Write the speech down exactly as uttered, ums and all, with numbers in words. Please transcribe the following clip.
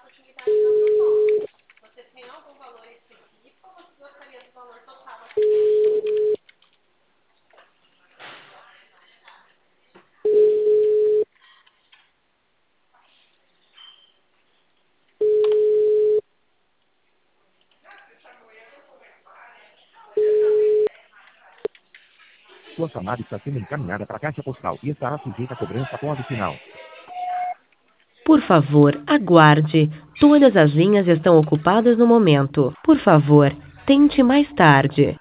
Sua chamada está sendo encaminhada para a caixa postal e estará sujeita a cobrança após o sinal. Por favor, aguarde. Todas as linhas estão ocupadas no momento. Por favor, tente mais tarde.